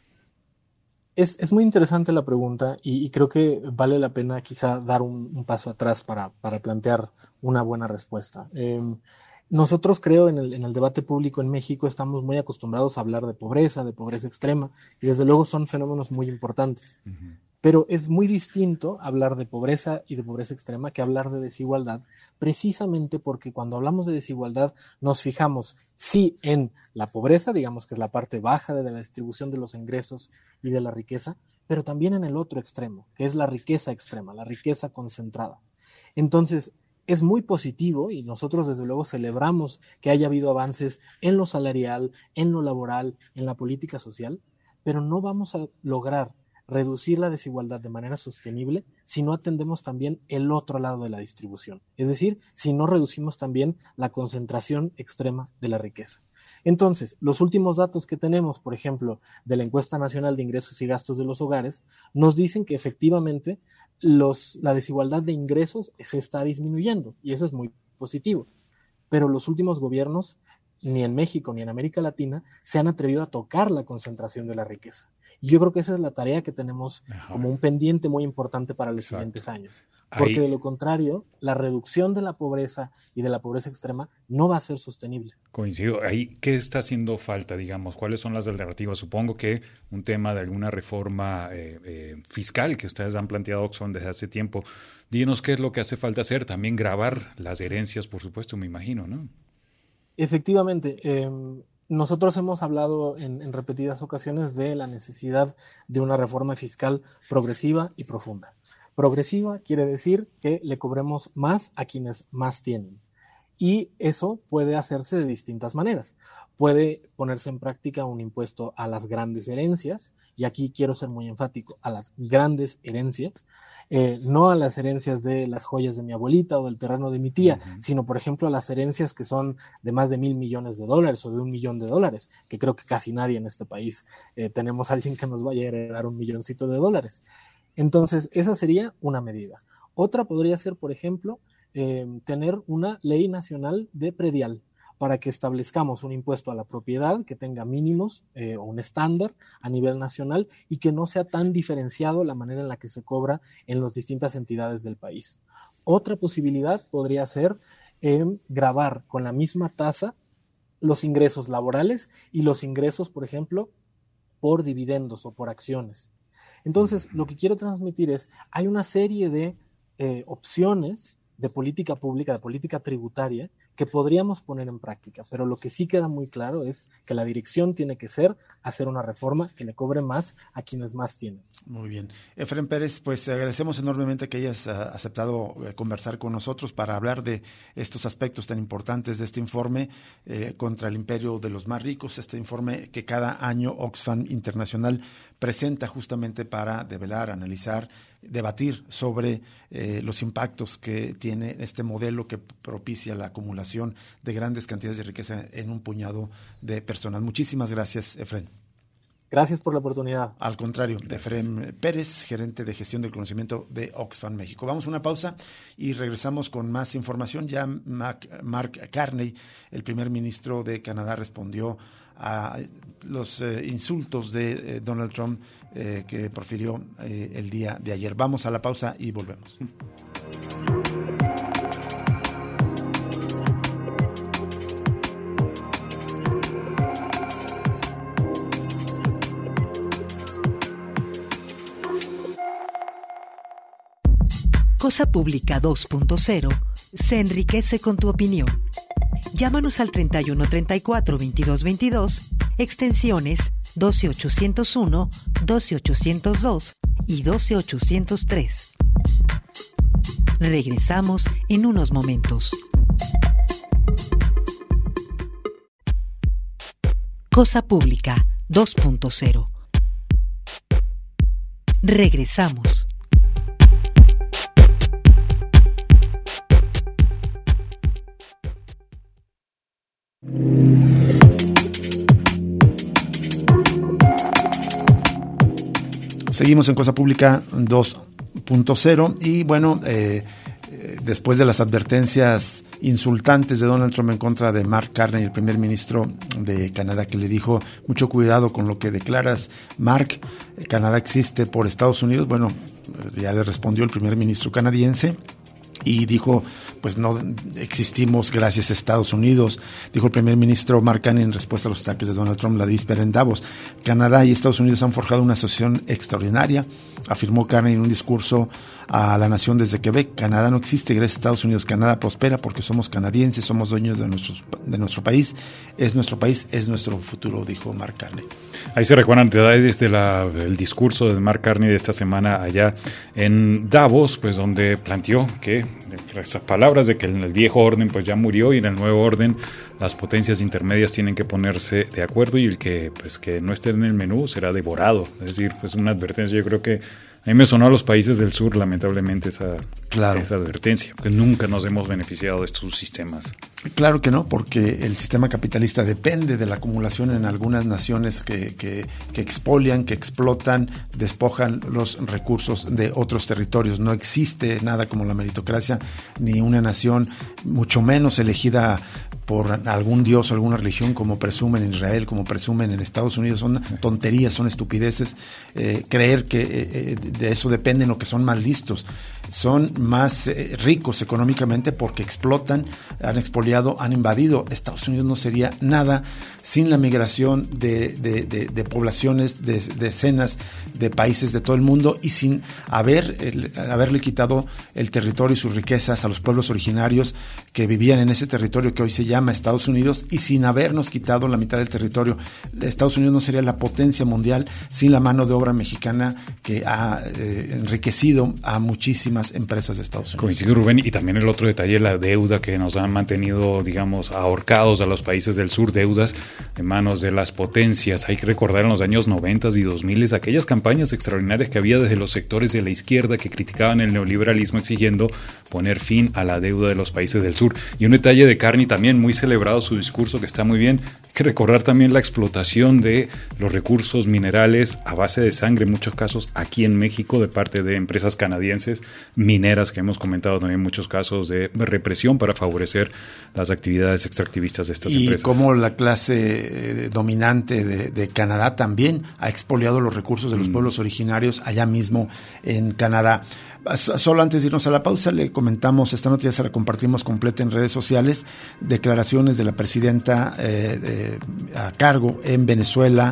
Es, es muy interesante la pregunta y, y creo que vale la pena quizá dar un, un paso atrás para, para plantear una buena respuesta. Eh, nosotros creo en el, en el debate público en México estamos muy acostumbrados a hablar de pobreza, de pobreza extrema, y desde luego son fenómenos muy importantes. Uh-huh. Pero es muy distinto hablar de pobreza y de pobreza extrema que hablar de desigualdad, precisamente porque cuando hablamos de desigualdad nos fijamos sí en la pobreza, digamos que es la parte baja de la distribución de los ingresos y de la riqueza, pero también en el otro extremo, que es la riqueza extrema, la riqueza concentrada. Entonces, es muy positivo y nosotros desde luego celebramos que haya habido avances en lo salarial, en lo laboral, en la política social, pero no vamos a lograr reducir la desigualdad de manera sostenible si no atendemos también el otro lado de la distribución, es decir, si no reducimos también la concentración extrema de la riqueza. Entonces, los últimos datos que tenemos, por ejemplo, de la Encuesta Nacional de Ingresos y Gastos de los Hogares, nos dicen que efectivamente los, la desigualdad de ingresos se está disminuyendo y eso es muy positivo, pero los últimos gobiernos ni en México ni en América Latina se han atrevido a tocar la concentración de la riqueza. Y yo creo que esa es la tarea que tenemos Ajá. como un pendiente muy importante para los Exacto. siguientes años. Porque Ahí, de lo contrario, la reducción de la pobreza y de la pobreza extrema no va a ser sostenible. Coincido. Ahí, ¿qué está haciendo falta, digamos? ¿Cuáles son las alternativas? Supongo que un tema de alguna reforma eh, eh, fiscal que ustedes han planteado, Oxfam, desde hace tiempo. Díganos qué es lo que hace falta hacer. También grabar las herencias, por supuesto, me imagino, ¿no? Efectivamente, eh, nosotros hemos hablado en, en repetidas ocasiones de la necesidad de una reforma fiscal progresiva y profunda. Progresiva quiere decir que le cobremos más a quienes más tienen. Y eso puede hacerse de distintas maneras. Puede ponerse en práctica un impuesto a las grandes herencias, y aquí quiero ser muy enfático, a las grandes herencias, eh, no a las herencias de las joyas de mi abuelita o del terreno de mi tía, uh-huh. sino, por ejemplo, a las herencias que son de más de mil millones de dólares o de un millón de dólares, que creo que casi nadie en este país eh, tenemos a alguien que nos vaya a heredar un milloncito de dólares. Entonces, esa sería una medida. Otra podría ser, por ejemplo, eh, tener una ley nacional de predial, para que establezcamos un impuesto a la propiedad que tenga mínimos eh, o un estándar a nivel nacional y que no sea tan diferenciado la manera en la que se cobra en las distintas entidades del país. Otra posibilidad podría ser eh, gravar con la misma tasa los ingresos laborales y los ingresos, por ejemplo, por dividendos o por acciones. Entonces, lo que quiero transmitir es, hay una serie de eh, opciones de política pública, de política tributaria, que podríamos poner en práctica, pero lo que sí queda muy claro es que la dirección tiene que ser hacer una reforma que le cobre más a quienes más tienen. Muy bien. Efren Pérez, pues te agradecemos enormemente que hayas uh, aceptado uh, conversar con nosotros para hablar de estos aspectos tan importantes de este informe eh, contra el imperio de los más ricos, este informe que cada año Oxfam Internacional presenta justamente para develar, analizar, debatir sobre eh, los impactos que tiene este modelo que propicia la acumulación de grandes cantidades de riqueza en un puñado de personas. Muchísimas gracias, Efren. Gracias por la oportunidad. Al contrario, Efren Pérez, gerente de gestión del conocimiento de Oxfam México. Vamos a una pausa y regresamos con más información. Ya Mark Carney, el primer ministro de Canadá, respondió a los eh, insultos de eh, Donald Trump eh, que profirió eh, el día de ayer. Vamos a la pausa y volvemos. Cosa Pública dos punto cero se enriquece con tu opinión. Llámanos al treinta y uno treinta y cuatro veintidós veintidós, extensiones doce ochocientos uno, doce ochocientos dos y doce ochocientos tres. Regresamos en unos momentos. Cosa Pública dos punto cero. Regresamos. Seguimos en Cosa Pública dos punto cero y bueno, eh, eh, después de las advertencias insultantes de Donald Trump en contra de Mark Carney, el primer ministro de Canadá, que le dijo mucho cuidado con lo que declaras, Mark, Canadá existe por Estados Unidos. Bueno, ya le respondió el primer ministro canadiense y dijo, pues no existimos gracias a Estados Unidos, dijo el primer ministro Mark Carney en respuesta a los ataques de Donald Trump la víspera en Davos. Canadá y Estados Unidos han forjado una asociación extraordinaria, afirmó Carney en un discurso a la nación desde Quebec. Canadá no existe gracias a Estados Unidos, Canadá prospera porque somos canadienses, somos dueños de, nuestros, de nuestro país, es nuestro país, es nuestro futuro, dijo Mark Carney. Ahí se recuerdan desde la, el discurso de Mark Carney de esta semana allá en Davos, pues donde planteó que esas palabras de que el viejo orden pues ya murió y en el nuevo orden las potencias intermedias tienen que ponerse de acuerdo y el que pues que no esté en el menú será devorado. Es decir, pues una advertencia. Yo creo que a mí me sonó a los países del sur lamentablemente esa, claro. esa advertencia, porque nunca nos hemos beneficiado de estos sistemas. Claro que no, porque el sistema capitalista depende de la acumulación en algunas naciones que, que, que expolian, que explotan, despojan los recursos de otros territorios. No existe nada como la meritocracia, ni una nación, mucho menos elegida por algún dios o alguna religión, como presumen en Israel, como presumen en Estados Unidos. Son tonterías, son estupideces. Eh, creer que eh, de eso dependen o que son más listos. Son más eh, ricos económicamente porque explotan, han expoliado, han invadido. Estados Unidos no sería nada sin la migración de, de, de, de poblaciones de decenas de países de todo el mundo y sin haber, el, haberle quitado el territorio y sus riquezas a los pueblos originarios que vivían en ese territorio que hoy se llama Estados Unidos, y sin habernos quitado la mitad del territorio. Estados Unidos no sería la potencia mundial sin la mano de obra mexicana que ha eh, enriquecido a muchísimas empresas de Estados Unidos. Coincido, Rubén, y también el otro detalle, la deuda que nos han mantenido, digamos, ahorcados a los países del sur, deudas en manos de las potencias. Hay que recordar en los años noventa y dos mil aquellas campañas extraordinarias que había desde los sectores de la izquierda que criticaban el neoliberalismo exigiendo poner fin a la deuda de los países del sur. Y un detalle de Carney también, muy celebrado su discurso, que está muy bien. Hay que recordar también la explotación de los recursos minerales a base de sangre, en muchos casos aquí en México, de parte de empresas canadienses mineras, que hemos comentado también muchos casos de represión para favorecer las actividades extractivistas de estas y empresas. Y como la clase eh, dominante de, de Canadá también ha expoliado los recursos de los mm. pueblos originarios allá mismo en Canadá. Solo antes de irnos a la pausa, le comentamos, esta noticia se la compartimos completa en redes sociales, declaraciones de la presidenta eh, de, a cargo en Venezuela,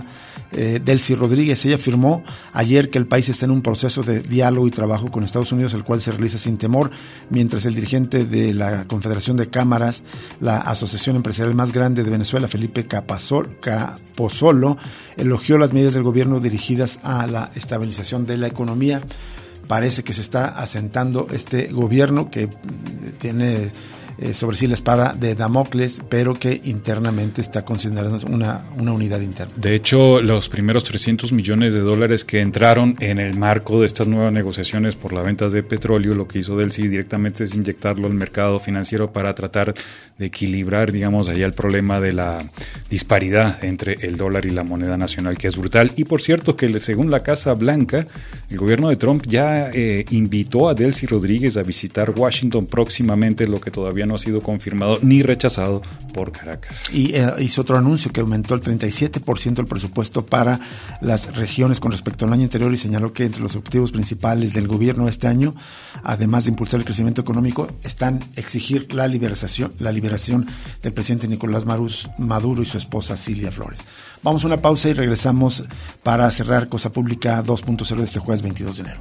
eh, Delcy Rodríguez. Ella afirmó ayer que el país está en un proceso de diálogo y trabajo con Estados Unidos, el cual se realiza sin temor, mientras el dirigente de la Confederación de Cámaras, la asociación empresarial más grande de Venezuela, Felipe Capozolo, elogió las medidas del gobierno dirigidas a la estabilización de la economía. Parece que se está asentando este gobierno que tiene eh, sobre sí la espada de Damocles, pero que internamente está considerando una, una unidad interna. De hecho, los primeros trescientos millones de dólares que entraron en el marco de estas nuevas negociaciones por la venta de petróleo, lo que hizo Delcy directamente es inyectarlo al mercado financiero para tratar de equilibrar, digamos, allá el problema de la disparidad entre el dólar y la moneda nacional, que es brutal. Y por cierto, que según la Casa Blanca, el gobierno de Trump ya eh, invitó a Delcy Rodríguez a visitar Washington próximamente, lo que todavía no ha sido confirmado ni rechazado por Caracas. Y eh, hizo otro anuncio que aumentó el treinta y siete por ciento el presupuesto para las regiones con respecto al año anterior, y señaló que entre los objetivos principales del gobierno este año, además de impulsar el crecimiento económico, están exigir la liberación, la liberación del presidente Nicolás Maduro y su esposa Cilia Flores. Vamos a una pausa y regresamos para cerrar Cosa Pública dos punto cero de este jueves veintidós de enero.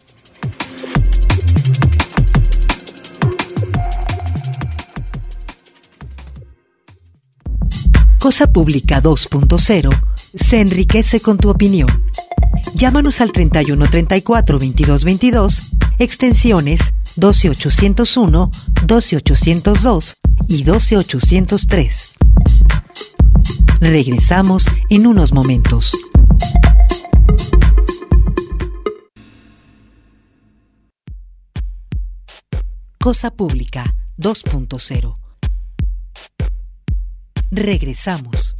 Cosa Pública dos punto cero se enriquece con tu opinión. Llámanos al treinta y uno treinta y cuatro veintidós veintidós, extensiones doce ochocientos uno, doce ochocientos dos y doce ochocientos tres. Regresamos en unos momentos. Cosa Pública dos punto cero. Regresamos.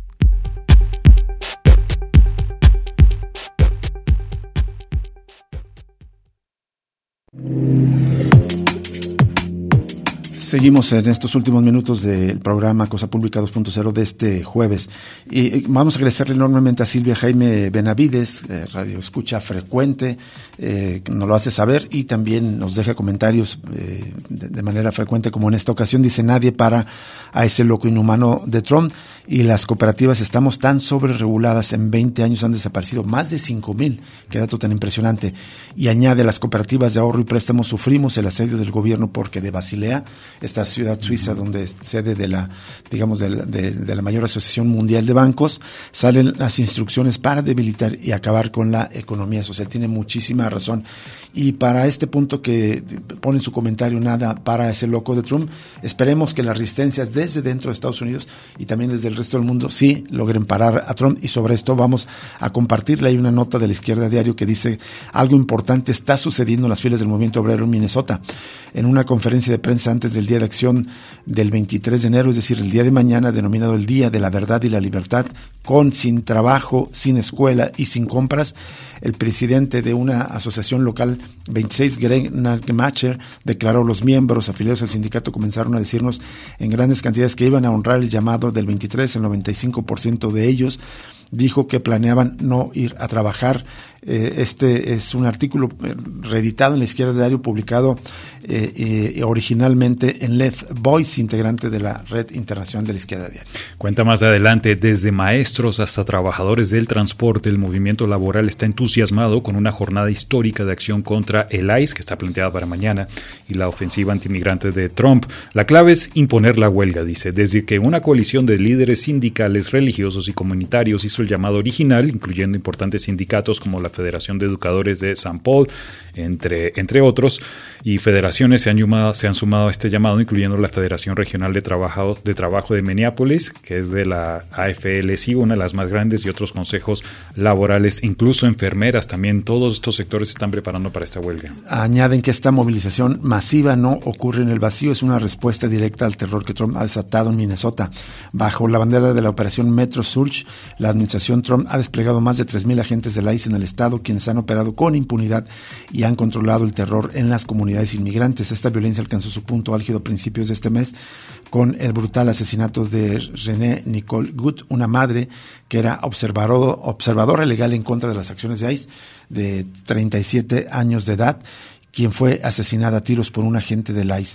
Seguimos en estos últimos minutos del programa Cosa Pública dos punto cero de este jueves. Y vamos a agradecerle enormemente a Silvia Jaime Benavides, eh, radio escucha frecuente, eh, que nos lo hace saber y también nos deja comentarios eh, de, de manera frecuente, como en esta ocasión. Dice: nadie para a ese loco inhumano de Trump, y las cooperativas estamos tan sobrereguladas, en veinte años han desaparecido más de cinco mil, qué dato tan impresionante. Y añade: las cooperativas de ahorro y préstamo sufrimos el asedio del gobierno porque de Basilea, esta ciudad suiza donde es sede de la, digamos, de la, de, de la mayor asociación mundial de bancos, salen las instrucciones para debilitar y acabar con la economía social. Tiene muchísima razón. Y para este punto que pone en su comentario, nada para ese loco de Trump, esperemos que las resistencias desde dentro de Estados Unidos y también desde el resto del mundo sí logren parar a Trump, y sobre esto vamos a compartirle. Hay una nota de La Izquierda Diario que dice: algo importante está sucediendo en las filas del movimiento obrero en Minnesota. En una conferencia de prensa antes del Día de Acción del veintitrés de enero, es decir, el día de mañana, denominado el Día de la Verdad y la Libertad, con, sin trabajo, sin escuela y sin compras, el presidente de una asociación local, veintiséis, Greg Nagmacher, declaró: los miembros afiliados al sindicato comenzaron a decirnos en grandes cantidades que iban a honrar el llamado del veintitrés. El noventa y cinco por ciento de ellos dijo que planeaban no ir a trabajar. Eh, este es un artículo reeditado en La Izquierda Diario, publicado eh, eh, originalmente en Left Voice, integrante de la Red Internacional de La Izquierda Diario. Cuenta más adelante: desde maestros hasta trabajadores del transporte, el movimiento laboral está entusiasmado con una jornada histórica de acción contra el I C E, que está planteada para mañana, y la ofensiva antimigrante de Trump. La clave es imponer la huelga, dice. Desde que una coalición de líderes sindicales, religiosos y comunitarios hizo el llamado original, incluyendo importantes sindicatos como la Federación de Educadores de San Paul, entre, entre otros, y federaciones se han, llamado, se han sumado a este llamado, incluyendo la Federación Regional de Trabajo, de Trabajo de Minneapolis, que es de la A F L C I, una de las más grandes, y otros consejos laborales, incluso enfermeras también. Todos estos sectores se están preparando para esta huelga. Añaden que esta movilización masiva no ocurre en el vacío, es una respuesta directa al terror que Trump ha desatado en Minnesota. Bajo la bandera de la operación Metro Surge, la administración Trump ha desplegado más de tres mil agentes del I C E en el estado, quienes han operado con impunidad y han controlado el terror en las comunidades inmigrantes. Esta violencia alcanzó su punto álgido a principios de este mes con el brutal asesinato de Renee Nicole Good, una madre que era observador, observadora legal en contra de las acciones de I C E, de treinta y siete años de edad, quien fue asesinada a tiros por un agente del I C E.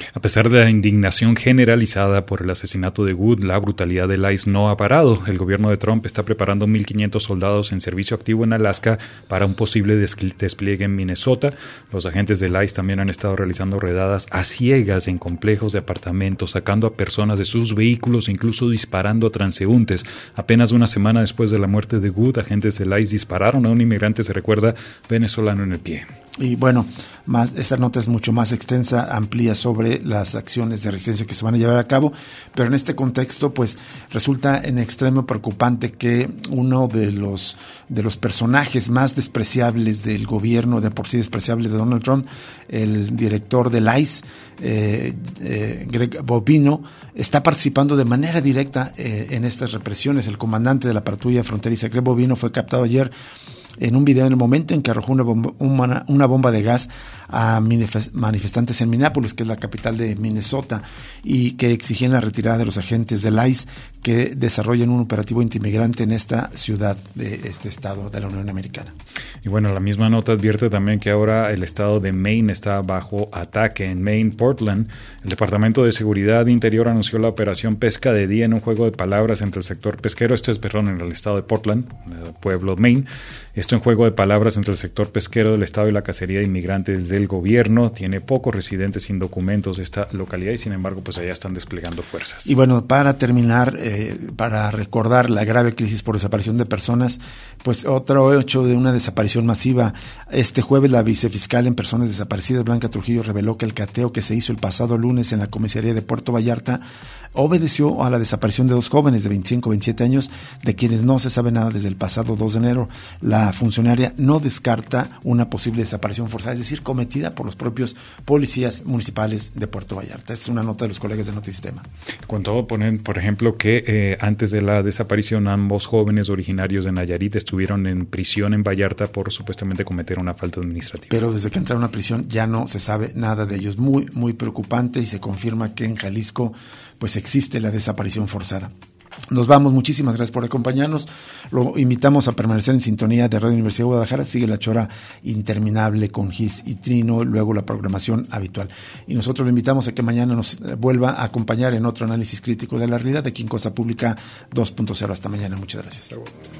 A pesar de la indignación generalizada por el asesinato de Wood, la brutalidad del I C E no ha parado. El gobierno de Trump está preparando mil quinientos soldados en servicio activo en Alaska para un posible despliegue en Minnesota. Los agentes del I C E también han estado realizando redadas a ciegas en complejos de apartamentos, sacando a personas de sus vehículos e incluso disparando a transeúntes. Apenas una semana después de la muerte de Wood, agentes del I C E dispararon a un inmigrante, se recuerda, venezolano en el pie. Y bueno, más, esta nota es mucho más extensa, amplía sobre las acciones de resistencia que se van a llevar a cabo, pero en este contexto pues resulta en extremo preocupante que uno de los de los personajes más despreciables del gobierno, de por sí despreciable de Donald Trump, el director del I C E, eh, eh, Greg Bobino, está participando de manera directa eh, en estas represiones. El comandante de la patrulla fronteriza, Greg Bobino, fue captado ayer en un video en el momento en que arrojó una bomba, una, una bomba de gas a manifestantes en Minneapolis, que es la capital de Minnesota, y que exigían la retirada de los agentes del I C E que desarrollen un operativo antimigrante en esta ciudad de este estado de la Unión Americana. Y bueno, la misma nota advierte también que ahora el estado de Maine está bajo ataque. En Maine, Portland, el Departamento de Seguridad Interior anunció la operación Pesca de Día en un juego de palabras entre el sector pesquero, esto es, perdón, en el estado de Portland, el pueblo Maine. Esto en juego de palabras entre el sector pesquero del estado y la cacería de inmigrantes del gobierno. Tiene pocos residentes sin documentos esta localidad y sin embargo pues allá están desplegando fuerzas. Y bueno, para terminar, eh, para recordar la grave crisis por desaparición de personas, pues otro hecho de una desaparición masiva. Este jueves la vicefiscal en personas desaparecidas, Blanca Trujillo, reveló que el cateo que se hizo el pasado lunes en la comisaría de Puerto Vallarta obedeció a la desaparición de dos jóvenes de veinticinco a veintisiete años, de quienes no se sabe nada desde el pasado dos de enero. La funcionaria no descarta una posible desaparición forzada, es decir, cometida por los propios policías municipales de Puerto Vallarta. Esta es una nota de los colegas de Notisistema. Cuando ponen, por ejemplo, que eh, antes de la desaparición ambos jóvenes originarios de Nayarit estuvieron en prisión en Vallarta por supuestamente cometer una falta administrativa. Pero desde que entraron a prisión ya no se sabe nada de ellos. Muy, muy preocupante, y se confirma que en Jalisco pues existe la desaparición forzada. Nos vamos, muchísimas gracias por acompañarnos. Lo invitamos a permanecer en sintonía de Radio Universidad de Guadalajara. Sigue la chora interminable con Gis y Trino, luego la programación habitual. Y nosotros lo invitamos a que mañana nos vuelva a acompañar en otro análisis crítico de la realidad aquí en Cosa Pública dos punto cero. Hasta mañana, muchas gracias.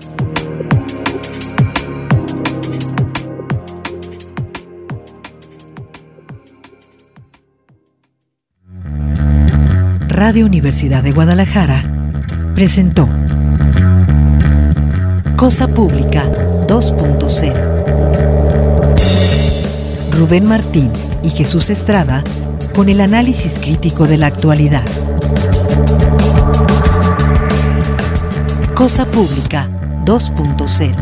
Radio Universidad de Guadalajara presentó Cosa Pública dos punto cero. Rubén Martín y Jesús Estrada con el análisis crítico de la actualidad. Cosa Pública dos punto cero.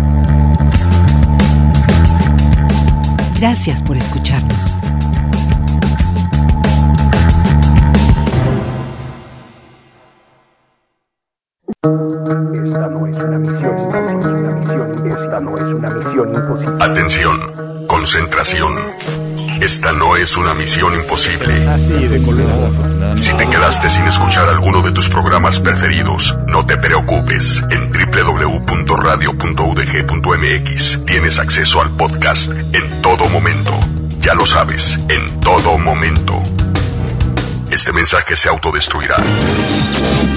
Gracias por escucharnos. Esta no es una misión, esta es una misión, esta no es una misión imposible. Atención, concentración. Esta no es una misión imposible. Así de colorado. Si te quedaste sin escuchar alguno de tus programas preferidos, no te preocupes. En doble u doble u doble u punto radio punto u d g punto m x tienes acceso al podcast en todo momento. Ya lo sabes, en todo momento. Este mensaje se autodestruirá.